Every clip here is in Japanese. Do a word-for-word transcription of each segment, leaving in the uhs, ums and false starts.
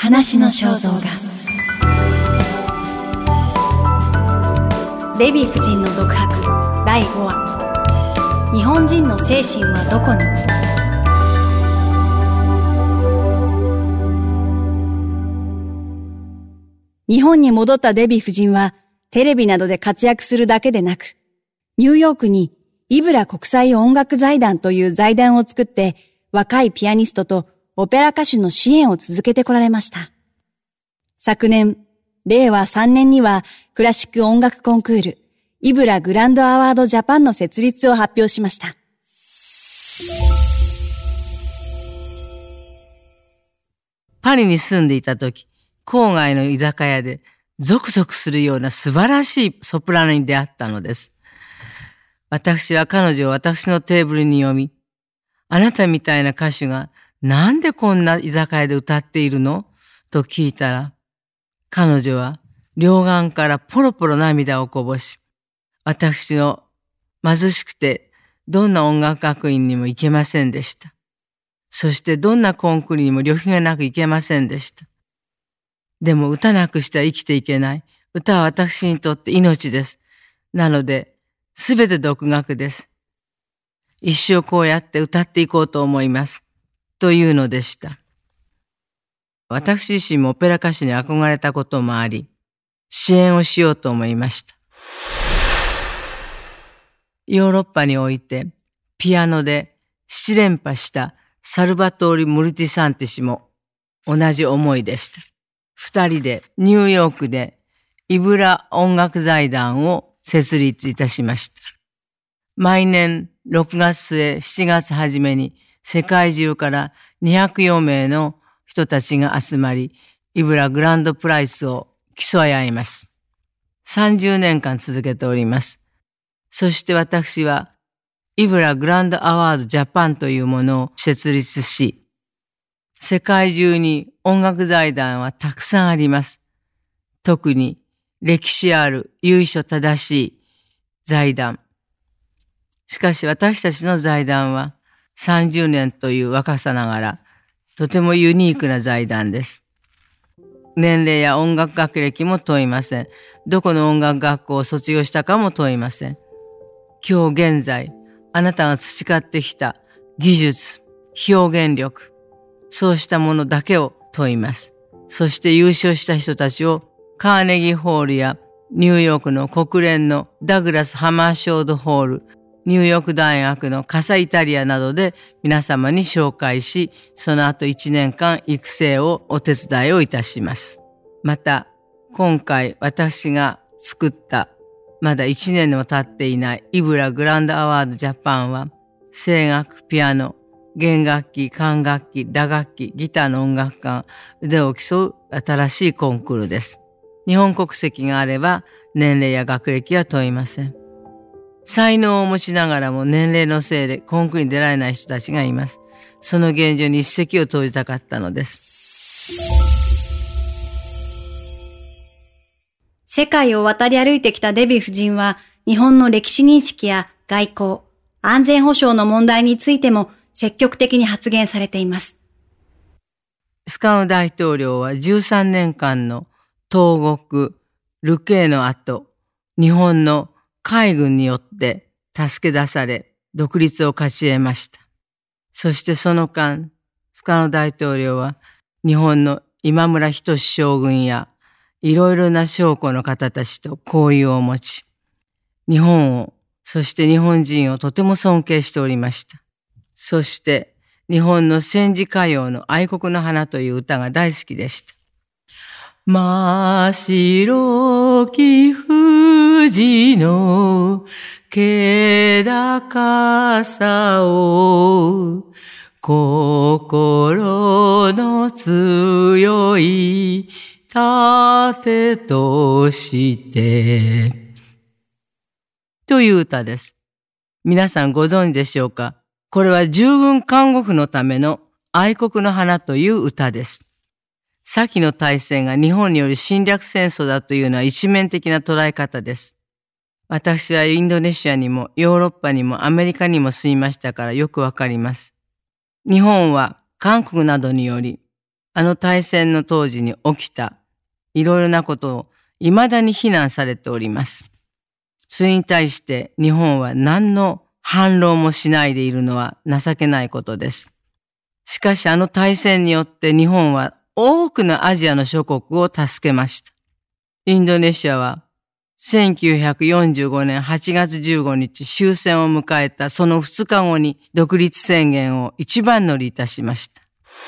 話の肖像画。デヴィ夫人の独白だいごわ。日本人の精神はどこに。日本に戻ったデヴィ夫人はテレビなどで活躍するだけでなく、ニューヨークにイブラ国際音楽財団という財団を作って若いピアニストとオペラ歌手の支援を続けてこられました。昨年、れいわさんねんにはクラシック音楽コンクールイブラグランドアワードジャパンの設立を発表しました。 パリに住んでいた時、郊外の居酒屋でゾクゾクするような素晴らしいソプラノに出会ったのです。私は彼女を私のテーブルに呼び、あなたみたいな歌手がなんでこんな居酒屋で歌っているのと聞いたら、彼女は両眼からポロポロ涙をこぼし、私の貧しくてどんな音楽学院にも行けませんでした。そしてどんなコンクールにも旅費がなく行けませんでした。でも歌なくしては生きていけない。歌は私にとって命です。なので、すべて独学です。一生こうやって歌っていこうと思います。というのでした。私自身もオペラ歌手に憧れたこともあり、支援をしようと思いました。ヨーロッパにおいて、ピアノで七連覇したサルバトーリ・ムルティサンティ氏も同じ思いでした。二人でニューヨークでイブラ音楽財団を設立いたしました。毎年ろくがつすえ、しちがつ初めに世界中からにひゃくよんめいの人たちが集まり、イブラグランドプライスを競い合います。さんじゅうねんかん続けております。そして私はイブラグランドアワードジャパンというものを設立し、世界中に音楽財団はたくさんあります。特に歴史ある由緒正しい財団。しかし私たちの財団はさんじゅうねんという若さながらとてもユニークな財団です。年齢や音楽学歴も問いません。どこの音楽学校を卒業したかも問いません。今日現在、あなたが培ってきた技術、表現力、そうしたものだけを問います。そして優勝した人たちをカーネギーホールやニューヨークの国連のダグラス・ハマーショードホール、ニューヨーク大学のカサイタリアなどで皆様に紹介し、その後いちねんかん育成をお手伝いをいたします。また、今回私が作ったまだいちねんでも経っていないイブラグランドアワードジャパンは、声楽、ピアノ、弦楽器、管楽器、打楽器、ギターの音楽家、腕を競う新しいコンクールです。日本国籍があれば年齢や学歴は問いません。才能を持ちながらも年齢のせいでコンクールに出られない人たちがいます。その現状に一石を投じたかったのです。 世界を渡り歩いてきたデヴィ夫人は、日本の歴史認識や外交、安全保障の問題についても積極的に発言されています。 スカウ大統領はじゅうさんねんかんの東国、ルケーの後、日本の海軍によって助け出され、独立を勝ち得ました。そしてその間、スカノ大統領は日本の今村仁志将軍やいろいろな将校の方たちと交友を持ち、日本を、そして日本人をとても尊敬しておりました。そして日本の戦時歌謡の愛国の花という歌が大好きでした。真白き富士の気高さを心の強い盾としてという歌です。皆さんご存知でしょうか？これは従軍看護婦のための愛国の花という歌です。先の大戦が日本による侵略戦争だというのは一面的な捉え方です。私はインドネシアにもヨーロッパにもアメリカにも住みましたからよくわかります。日本は韓国などによりあの大戦の当時に起きたいろいろなことを未だに非難されております。それに対して日本は何の反論もしないでいるのは情けないことです。しかしあの大戦によって日本は多くのアジアの諸国を助けました。インドネシアはせんきゅうひゃくよんじゅうごねんはちがつじゅうごにち終戦を迎えたそのふつかごに独立宣言を一番乗りいたしました。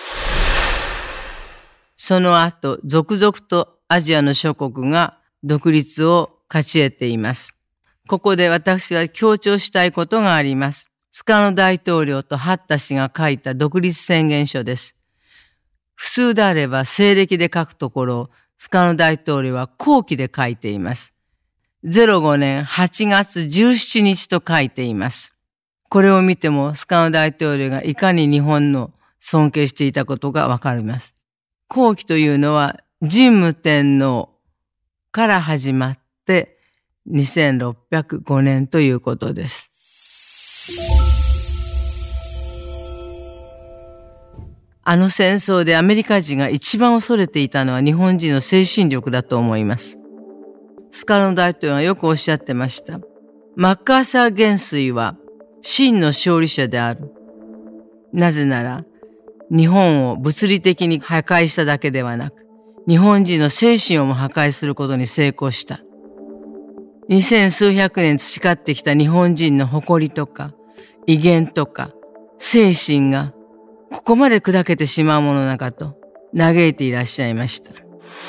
その後、続々とアジアの諸国が独立を勝ち得ています。ここで私は強調したいことがあります。スカノ大統領とハッタ氏が書いた独立宣言書です。普通であれば西暦で書くところをスカノ大統領は後期で書いています。ゼロごねんはちがつじゅうしちにちと書いています。これを見てもスカノ大統領がいかに日本の尊敬していたことがわかります。後期というのは神武天皇から始まってにせんろっぴゃくごねんということです。あの戦争でアメリカ人が一番恐れていたのは日本人の精神力だと思います。スカノ大統領はよくおっしゃってました。マッカーサー元帥は真の勝利者である。なぜなら日本を物理的に破壊しただけではなく、日本人の精神をも破壊することに成功した。二千数百年培ってきた日本人の誇りとか威厳とか精神がここまで砕けてしまうものなかと嘆いていらっしゃいました。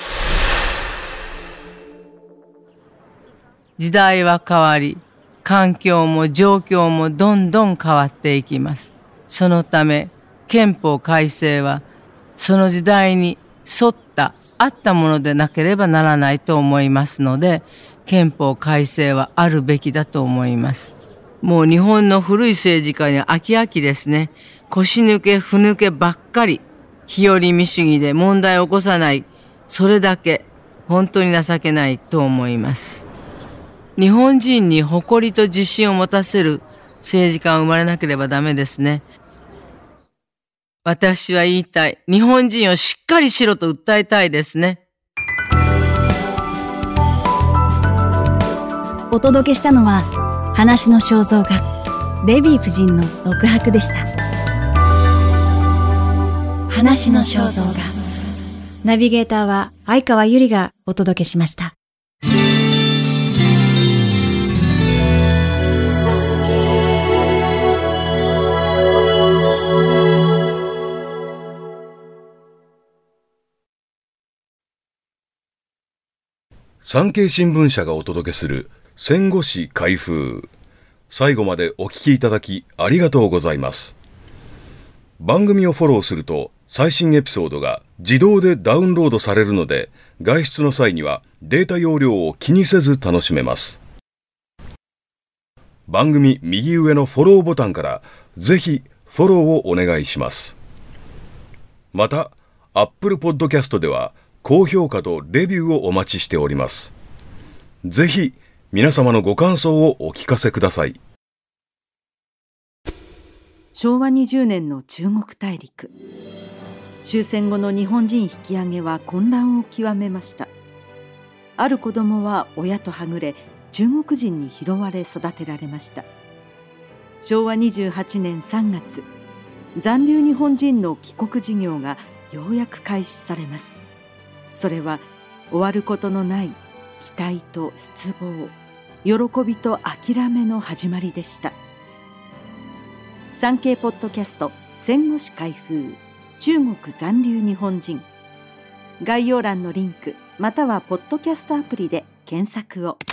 時代は変わり、環境も状況もどんどん変わっていきます。そのため憲法改正はその時代に沿った合ったものでなければならないと思いますので、憲法改正はあるべきだと思います。もう日本の古い政治家には飽き飽きですね。腰抜けふ抜けばっかり、日和見主義で問題を起こさない、それだけ本当に情けないと思います。日本人に誇りと自信を持たせる政治家が生まれなければダメですね。私は言いたい。日本人をしっかりしろと訴えたいですね。 お届けしたのは話の肖像画デヴィ夫人の独白でした。話の肖像画、ナビゲーターは相川ゆりがお届けしました。 産経新聞社がお届けする戦後史開封。最後までお聞きいただきありがとうございます。番組をフォローすると最新エピソードが自動でダウンロードされるので、外出の際にはデータ容量を気にせず楽しめます。番組右上のフォローボタンからぜひフォローをお願いします。また、Apple Podcast では高評価とレビューをお待ちしております。ぜひ皆様のご感想をお聞かせください。 しょうわにじゅうねんの中国大陸。終戦後の日本人引き揚げは混乱を極めました。ある子供は親とはぐれ、中国人に拾われ育てられました。しょうわにじゅうはちねんさんがつ、残留日本人の帰国事業がようやく開始されます。それは終わることのない期待と失望、喜びと諦めの始まりでした。産経ポッドキャスト戦後史開封、中国残留日本人。概要欄のリンクまたはポッドキャストアプリで検索を。